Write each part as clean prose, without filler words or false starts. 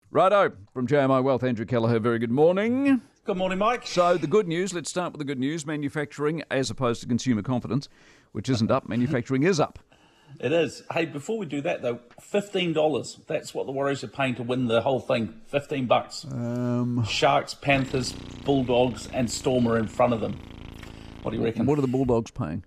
Righto, from JMI Wealth, Andrew Kelleher, very good morning. Good morning, Mike. So the good news, let's start with the good news. Manufacturing, as opposed to consumer confidence, which isn't up, manufacturing is up. It is. Hey, before we do that, though, $15. That's what the Warriors are paying to win the whole thing. $15. Sharks, Panthers, Bulldogs and Storm are in front of them. What do you reckon? What are the Bulldogs paying?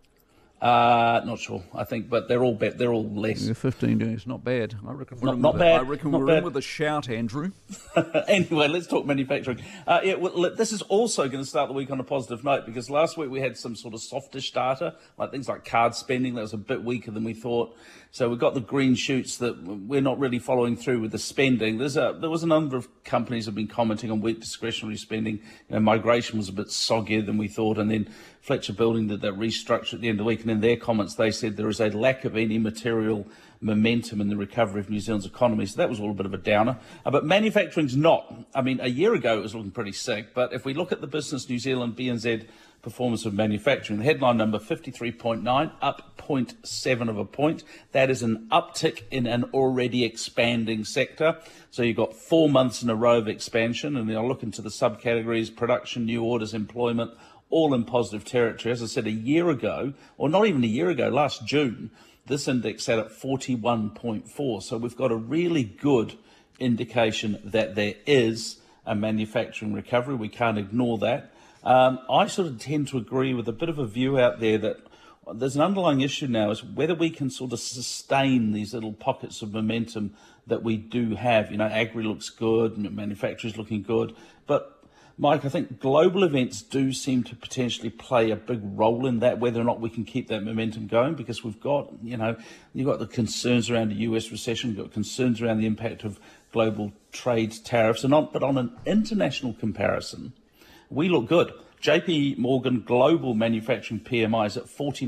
Not sure, I think, but they're all less. Yeah, 15 days, not bad. I reckon we're Not bad. I reckon we're in with a shout, Andrew. Anyway, let's talk manufacturing. This is also going to start the week on a positive note because last week we had some sort of softish data, like things like card spending. That was a bit weaker than we thought. So we've got the green shoots that we're not really following through with the spending. There was a number of companies that have been commenting on weak discretionary spending. Migration was a bit soggier than we thought, and then Fletcher Building did that restructure at the end of the week, and in their comments they said there is a lack of any material momentum in the recovery of New Zealand's economy. So that was all a bit of a downer. But manufacturing's not. I mean, a year ago it was looking pretty sick, but if we look at the Business New Zealand BNZ performance of manufacturing, the headline number 53.9, up 0.7 of a point. That is an uptick in an already expanding sector. So you've got 4 months in a row of expansion, and I'll look into the subcategories: production, new orders, employment, all in positive territory. As I said, a year ago, or not even a year ago, last June, this index sat at 41.4. So we've got a really good indication that there is a manufacturing recovery. We can't ignore that. I sort of tend to agree with a bit of a view out there that there's an underlying issue now is whether we can sort of sustain these little pockets of momentum that we do have. Agri looks good, manufacturing's looking good, but Mike, I think global events do seem to potentially play a big role in that, whether or not we can keep that momentum going, because we've got, you've got the concerns around the US recession, you've got concerns around the impact of global trade tariffs, but on an international comparison, we look good. JP Morgan Global Manufacturing PMI is at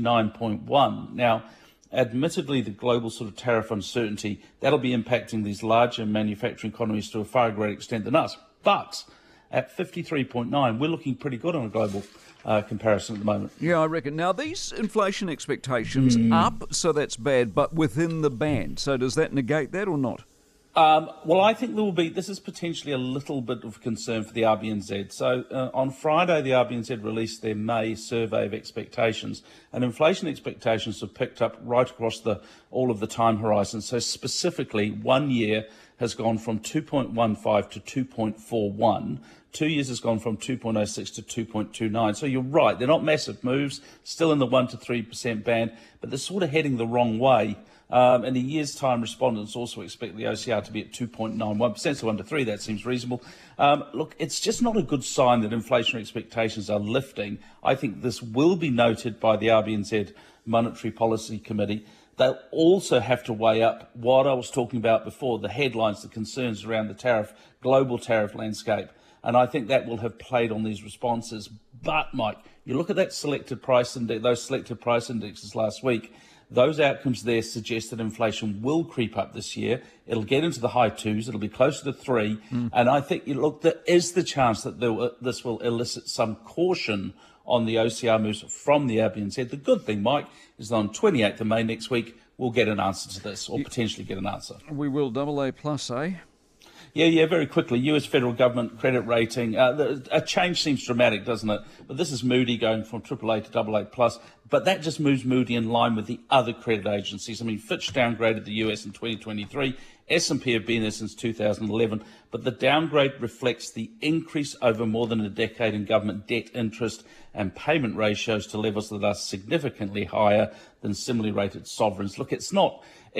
49.1. Now, admittedly, the global sort of tariff uncertainty, that'll be impacting these larger manufacturing economies to a far greater extent than us. But at 53.9, we're looking pretty good on a global comparison at the moment. Yeah, I reckon. Now, these inflation expectations up, so that's bad, but within the band. So does that negate that or not? Well, I think this is potentially a little bit of concern for the RBNZ. So on Friday, the RBNZ released their May survey of expectations, and inflation expectations have picked up right across all of the time horizons. So specifically, 1 year has gone from 2.15 to 2.41. 2 years has gone from 2.06 to 2.29. So you're right, they're not massive moves, still in the 1 to 3% band, but they're sort of heading the wrong way. In a year's time, respondents also expect the OCR to be at 2.91%, so 1 to 3, that seems reasonable. Look, it's just not a good sign that inflation expectations are lifting. I think this will be noted by the RBNZ Monetary Policy Committee. They'll also have to weigh up what I was talking about before, the headlines, the concerns around the global tariff landscape. And I think that will have played on these responses. But, Mike, you look at that selected price index, those selected price indexes last week, those outcomes there suggest that inflation will creep up this year. It'll get into the high 2s. It'll be closer to 3. And I think, there is the chance that this will elicit some caution on the OCR moves from the RBNZ. The good thing, Mike, is that on 28th of May next week, we'll get an answer to this, or potentially get an answer. We will, AA plus, eh? Yeah, very quickly. US federal government credit rating. A change seems dramatic, doesn't it? But this is Moody going from AAA to AA+. But that just moves Moody in line with the other credit agencies. I mean, Fitch downgraded the US in 2023. S&P have been there since 2011. But the downgrade reflects the increase over more than a decade in government debt interest and payment ratios to levels that are significantly higher than similarly rated sovereigns. Look, it's not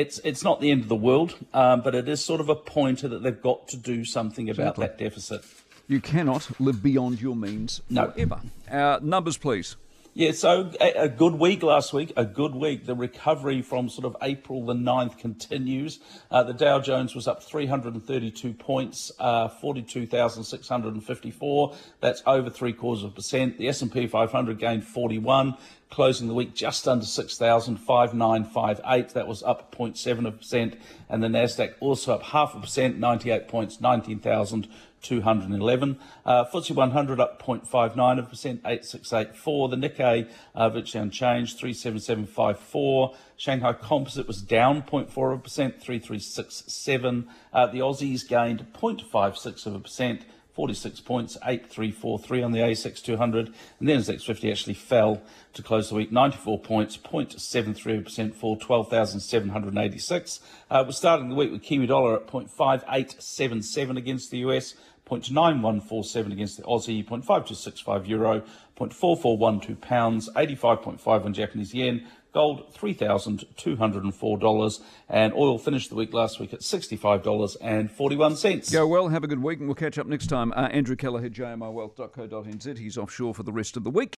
the end of the world, but it is sort of a pointer that they've got to do something about that deficit. You cannot live beyond your means forever. Numbers, please. Yeah, so a good week last week, a good week. The recovery from sort of April the 9th continues. The Dow Jones was up 332 points, 42,654. That's over 0.75%. The S&P 500 gained 41. closing the week just under 6,059.58. That was up 0.7%. And the Nasdaq also up 0.5%, 98 points, 19,211. FTSE 100 up 0.59%, 8684. The Nikkei virtually unchanged, 37754. Shanghai Composite was down 0.4%, 3367. The Aussies gained 0.56%. 46 points, 8343 on the ASX 200, and the NZX 50 actually fell to close the week, 94 points, 0.73% fall, 12,786. We're starting the week with Kiwi dollar at 0.5877 against the US, 0.9147 against the Aussie, 0.5265 euro, 0.4412 pounds, 85.5 on Japanese yen. Gold, $3,204, and oil finished the week last week at $65.41. Go well, have a good week, and we'll catch up next time. Andrew Kelleher, jmiwealth.co.nz. He's offshore for the rest of the week.